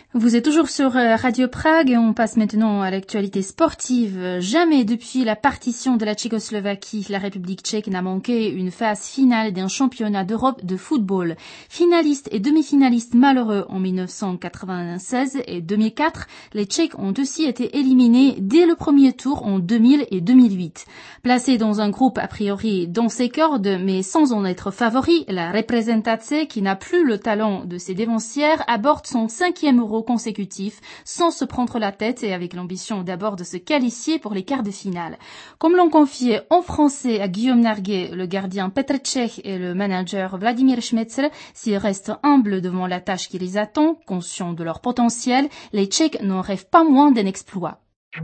Vous êtes toujours sur Radio Prague et on passe maintenant à l'actualité sportive. Jamais depuis la partition de la Tchécoslovaquie, la République tchèque n'a manqué une phase finale d'un championnat d'Europe de football. Finalistes et demi-finalistes malheureux en 1996 et 2004, les Tchèques ont aussi été éliminés dès le premier tour en 2000 et 2008. Placés dans un groupe a priori dans ses cordes, mais sans en être favori, la Reprezentace, qui n'a plus le talent de ses dévancières, aborde son 5e Euro consécutif sans se prendre la tête et avec l'ambition d'abord de se qualifier pour les quarts de finale. Comme l'ont confié en français à Guillaume Narguet, le gardien Petr Cech et le manager Vladimir Šmecel, s'ils restent humbles devant la tâche qui les attend, conscients de leur potentiel, les Tchèques n'en rêvent pas moins d'un exploit.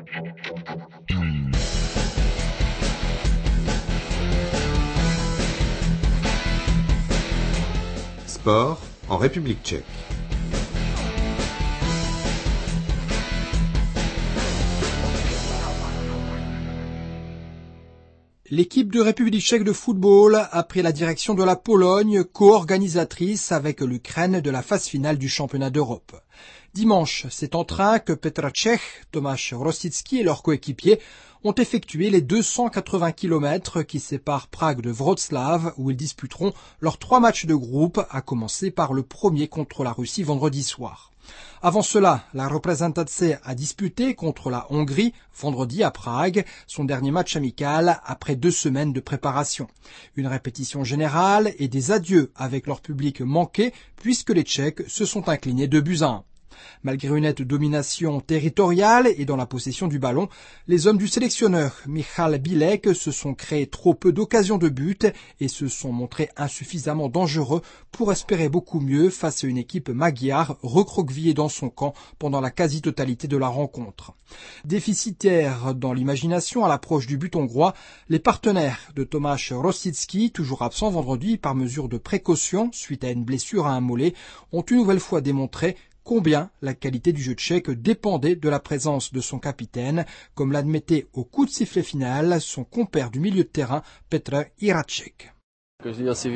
Sport en République tchèque. L'équipe de République tchèque de football a pris la direction de la Pologne, co-organisatrice avec l'Ukraine de la phase finale du championnat d'Europe. Dimanche, c'est en train que Petr Cech, Tomáš Rosický et leurs coéquipiers ont effectué les 280 km qui séparent Prague de Wrocław, où ils disputeront leurs 3 matchs de groupe, à commencer par le premier contre la Russie vendredi soir. Avant cela, la Reprezentace a disputé contre la Hongrie vendredi à Prague son dernier match amical après 2 semaines de préparation. Une répétition générale et des adieux avec leur public manqué puisque les Tchèques se sont inclinés 2-1. Malgré une nette domination territoriale et dans la possession du ballon, les hommes du sélectionneur Michal Bilek se sont créés trop peu d'occasions de but et se sont montrés insuffisamment dangereux pour espérer beaucoup mieux face à une équipe magyare recroquevillée dans son camp pendant la quasi-totalité de la rencontre. Déficitaires dans l'imagination à l'approche du but hongrois, les partenaires de Tomáš Rosický, toujours absent vendredi par mesure de précaution suite à une blessure à un mollet, ont une nouvelle fois démontré combien la qualité du jeu tchèque dépendait de la présence de son capitaine, comme l'admettait au coup de sifflet final son compère du milieu de terrain, Petr Jiráček. Tout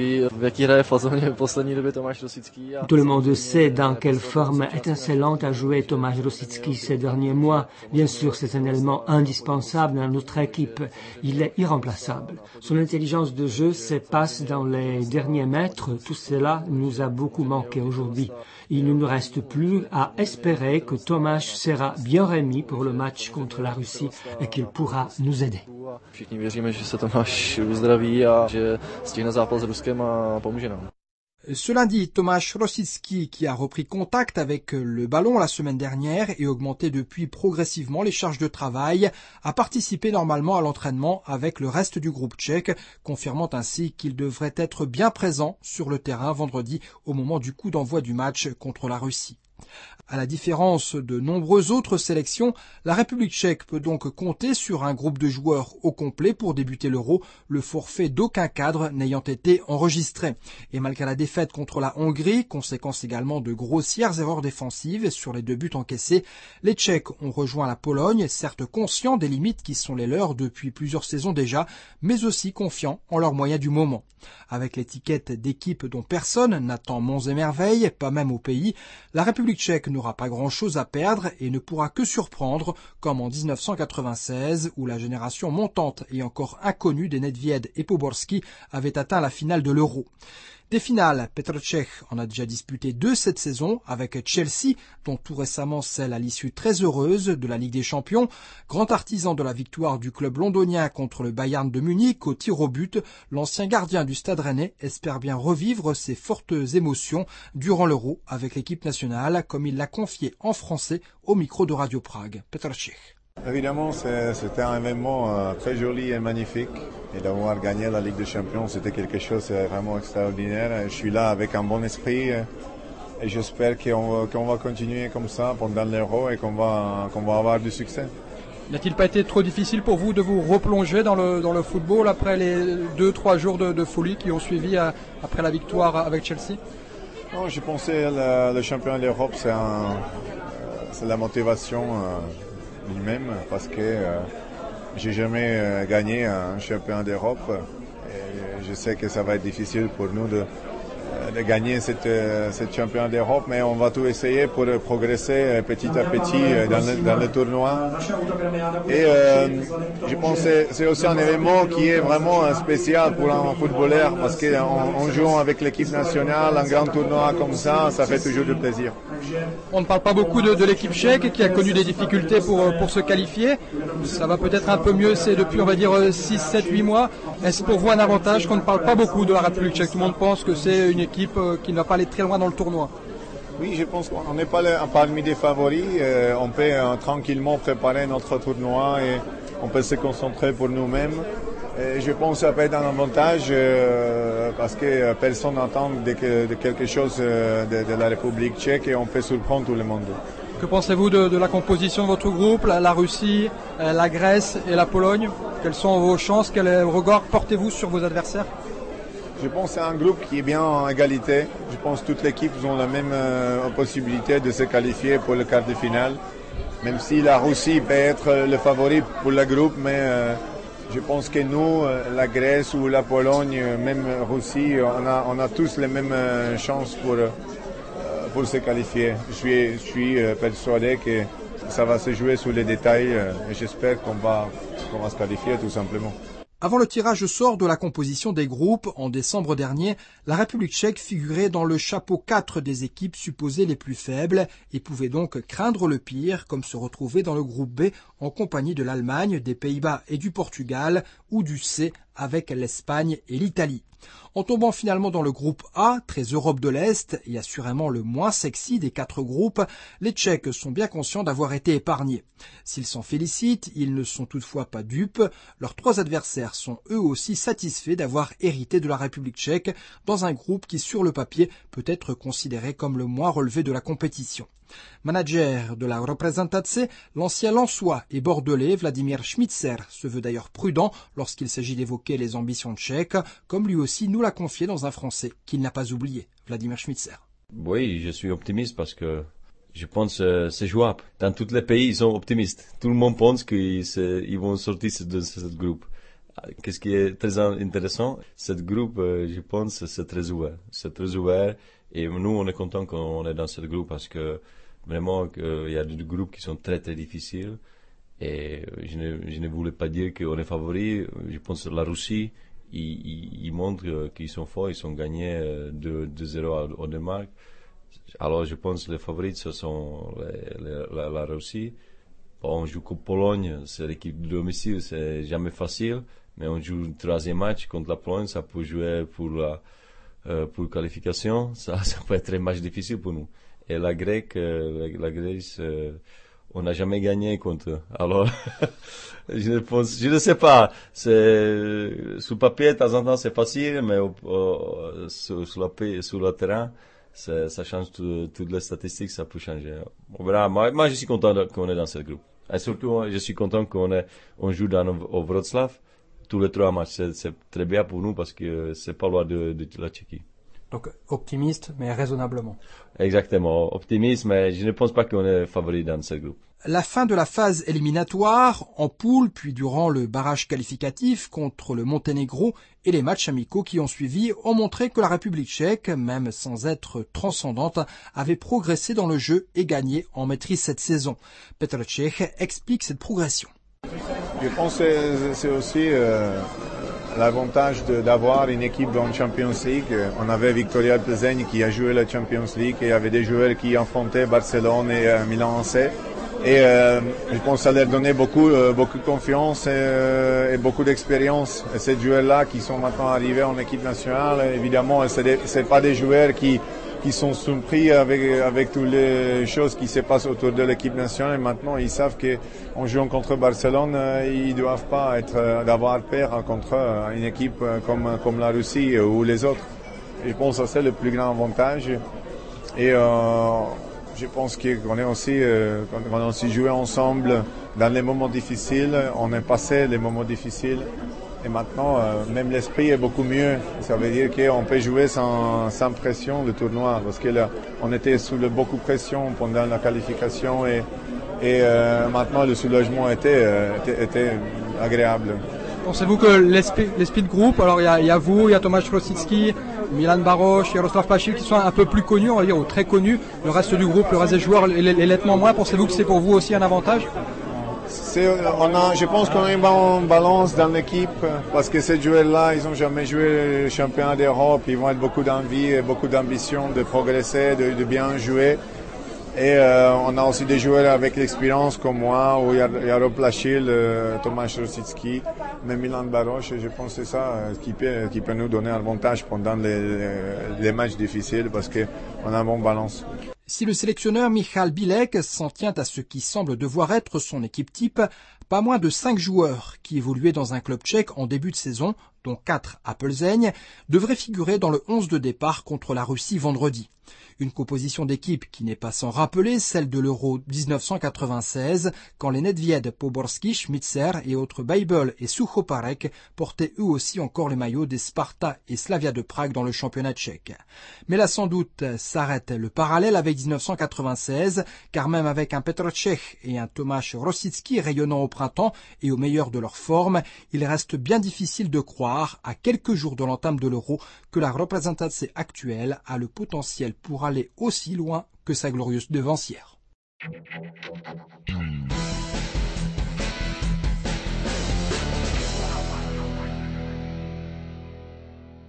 le monde sait dans quelle forme étincelante a joué Tomáš Rosický ces derniers mois. Bien sûr, c'est un élément indispensable dans notre équipe. Il est irremplaçable. Son intelligence de jeu se passe dans les derniers mètres. Tout cela nous a beaucoup manqué aujourd'hui. Il ne nous reste plus à espérer que Tomáš sera bien remis pour le match contre la Russie et qu'il pourra nous aider. Všichni věříme, že se Tomáš uzdraví a že stihne zápas s Ruskem a pomůže nám. Ce lundi, Tomáš Rosický, qui a repris contact avec le ballon la semaine dernière et augmenté depuis progressivement les charges de travail, a participé normalement à l'entraînement avec le reste du groupe tchèque, confirmant ainsi qu'il devrait être bien présent sur le terrain vendredi au moment du coup d'envoi du match contre la Russie. À la différence de nombreuses autres sélections, la République tchèque peut donc compter sur un groupe de joueurs au complet pour débuter l'Euro, le forfait d'aucun cadre n'ayant été enregistré. Et malgré la défaite contre la Hongrie, conséquence également de grossières erreurs défensives sur les 2 buts encaissés, les Tchèques ont rejoint la Pologne, certes conscients des limites qui sont les leurs depuis plusieurs saisons déjà, mais aussi confiants en leurs moyens du moment. Avec l'étiquette d'équipe dont personne n'attend monts et merveilles, pas même au pays, la République tchèque n'aura pas grand-chose à perdre et ne pourra que surprendre, comme en 1996, où la génération montante et encore inconnue des Nedvěd et Poborský avait atteint la finale de l'Euro. Des finales, Petr Cech en a déjà disputé 2 cette saison avec Chelsea, dont tout récemment celle à l'issue très heureuse de la Ligue des Champions. Grand artisan de la victoire du club londonien contre le Bayern de Munich au tir au but, l'ancien gardien du Stade Rennais espère bien revivre ses fortes émotions durant l'Euro avec l'équipe nationale, comme il l'a confié en français au micro de Radio Prague. Petr Cech. Évidemment, c'était un événement très joli et magnifique. Et d'avoir gagné la Ligue des Champions, c'était quelque chose de vraiment extraordinaire. Je suis là avec un bon esprit et j'espère qu'on va continuer comme ça pendant l'Euro et qu'on va avoir du succès. N'a-t-il pas été trop difficile pour vous de vous replonger dans le football après les 2-3 jours de folie qui ont suivi après la victoire avec Chelsea? Non, je pensais que le championnat d'Europe, c'est la motivation lui-même parce que j'ai jamais gagné un championnat d'Europe et je sais que ça va être difficile pour nous de gagner cette championnat d'Europe, mais on va tout essayer pour progresser petit à petit dans le tournoi. Et je pense que c'est aussi un événement qui est vraiment spécial pour un footballeur, parce qu'en jouant avec l'équipe nationale, un grand tournoi comme ça fait toujours du plaisir. On ne parle pas beaucoup de l'équipe tchèque qui a connu des difficultés pour se qualifier. Ça va peut-être un peu mieux, c'est depuis on va dire 6, 7, 8 mois. Est-ce pour vous un avantage qu'on ne parle pas beaucoup de la République tchèque? Tout le monde pense que c'est une équipe qui ne va pas aller très loin dans le tournoi. Oui, je pense qu'on n'est pas parmi des favoris. On peut tranquillement préparer notre tournoi et on peut se concentrer pour nous-mêmes. Et je pense que ça peut être un avantage parce que personne n'entend de quelque chose de la République tchèque et on peut surprendre tout le monde. Que pensez-vous de la composition de votre groupe, la Russie, la Grèce et la Pologne? Quelles sont vos chances? Quel regard portez-vous sur vos adversaires? Je pense que c'est un groupe qui est bien en égalité. Je pense que toute l'équipe ont la même possibilité de se qualifier pour le quart de finale. Même si la Russie peut être le favori pour le groupe, mais je pense que nous, la Grèce ou la Pologne, même Russie, on a tous les mêmes chances pour se qualifier. Je suis persuadé que ça va se jouer sur les détails et j'espère qu'on va se qualifier tout simplement. Avant le tirage au sort de la composition des groupes, en décembre dernier, la République tchèque figurait dans le chapeau 4 des équipes supposées les plus faibles et pouvait donc craindre le pire, comme se retrouver dans le groupe B en compagnie de l'Allemagne, des Pays-Bas et du Portugal, ou du C avec l'Espagne et l'Italie. En tombant finalement dans le groupe A, très Europe de l'Est et assurément le moins sexy des 4 groupes, les Tchèques sont bien conscients d'avoir été épargnés. S'ils s'en félicitent, ils ne sont toutefois pas dupes. Leurs 3 adversaires sont eux aussi satisfaits d'avoir hérité de la République tchèque dans un groupe qui sur le papier peut être considéré comme le moins relevé de la compétition. Manager de la Reprezentace, l'ancien Lensois et bordelais Vladimir Šmicer se veut d'ailleurs prudent lorsqu'il s'agit d'évoquer les ambitions tchèques, comme lui aussi nous l'a confié dans un français qu'il n'a pas oublié, Vladimir Šmicer. Oui, je suis optimiste parce que je pense que c'est jouable. Dans tous les pays, ils sont optimistes. Tout le monde pense qu'ils vont sortir de ce groupe. Qu'est-ce qui est très intéressant, ce groupe, je pense, c'est très ouvert. C'est très ouvert et nous, on est content qu'on est dans ce groupe parce que vraiment, il y a des groupes qui sont très très difficiles et je ne voulais pas dire qu'on est favori. Je pense que la Russie, ils montrent qu'ils sont forts, ils ont gagné 2-0 au Danemark. Alors je pense que les favoris ce sont la Russie. Bon, on joue contre Pologne, c'est l'équipe de domicile, c'est jamais facile, mais on joue le 3e match contre la Pologne, ça peut jouer pour qualification, ça peut être un match difficile pour nous. Et la Grèce, on n'a jamais gagné contre eux. Alors, je ne sais pas. Sur le papier, de temps en temps, c'est facile, mais sur le terrain, ça change toutes les statistiques, ça peut changer. On verra. Moi, je suis content qu'on est dans ce groupe. Et surtout, je suis content qu'on joue au Wrocław. Tous les 3 matchs, c'est très bien pour nous parce que c'est pas loin de la Tchéquie. Donc optimiste, mais raisonnablement. Exactement, optimiste, mais je ne pense pas qu'on est favori dans ce groupe. La fin de la phase éliminatoire, en poule, puis durant le barrage qualificatif contre le Monténégro et les matchs amicaux qui ont suivi ont montré que la République tchèque, même sans être transcendante, avait progressé dans le jeu et gagné en maîtrise cette saison. Petr Čech explique cette progression. Je pense que c'est aussi l'avantage d'avoir une équipe dans la Champions League. On avait Victoria Plzeň qui a joué la Champions League et il y avait des joueurs qui affrontaient Barcelone et Milan AC. Et je pense que ça leur donnait beaucoup de confiance et beaucoup d'expérience. Et ces joueurs-là qui sont maintenant arrivés en équipe nationale, évidemment, c'est pas des joueurs qui sont surpris avec toutes les choses qui se passent autour de l'équipe nationale. Et maintenant, ils savent qu'en jouant contre Barcelone, ils doivent pas d'avoir peur contre une équipe comme la Russie ou les autres. Et je pense que c'est le plus grand avantage. Et je pense qu'on est aussi joué ensemble dans les moments difficiles. On est passé les moments difficiles. Et maintenant, même l'esprit est beaucoup mieux. Ça veut dire qu'on peut jouer sans pression le tournoi. Parce que là, on était sous beaucoup de pression pendant la qualification. Et maintenant, le soulagement était agréable. Pensez-vous que l'esprit de groupe, alors il y a vous, il y a Tomáš Rosický, Milan Baroš, Jaroslav Plašil qui sont un peu plus connus, on va dire, ou très connus. Le reste du groupe, le reste des joueurs est nettement moins. Pensez-vous que c'est pour vous aussi un avantage? Je pense qu'on a une bonne balance dans l'équipe parce que ces joueurs-là, ils n'ont jamais joué le championnat d'Europe. Ils vont avoir beaucoup d'envie et beaucoup d'ambition de progresser, de bien jouer. Et on a aussi des joueurs avec l'expérience comme moi, ou Jaro Plašil, Tomáš Rosický, mais Milan Baroš. Je pense que c'est ça qui peut nous donner un avantage pendant les matchs difficiles parce qu'on a une bonne balance. Si le sélectionneur Michal Bilek s'en tient à ce qui semble devoir être son équipe type, pas moins de 5 joueurs qui évoluaient dans un club tchèque en début de saison, dont 4 à Plzeň, devraient figurer dans le 11 de départ contre la Russie vendredi. Une composition d'équipe qui n'est pas sans rappeler celle de l'Euro 1996, quand les Nedvěd, Poborský, Schmitzer et autres Babel et Suchoparek portaient eux aussi encore les maillots des Sparta et Slavia de Prague dans le championnat tchèque. Mais là sans doute s'arrête le parallèle avec 1996, car même avec un Petr Čech et un Tomáš Rosický rayonnant au printemps et au meilleur de leur forme, il reste bien difficile de croire, à quelques jours de l'entame de l'Euro, que la représentation actuelle a le potentiel pour aller aussi loin que sa glorieuse devancière.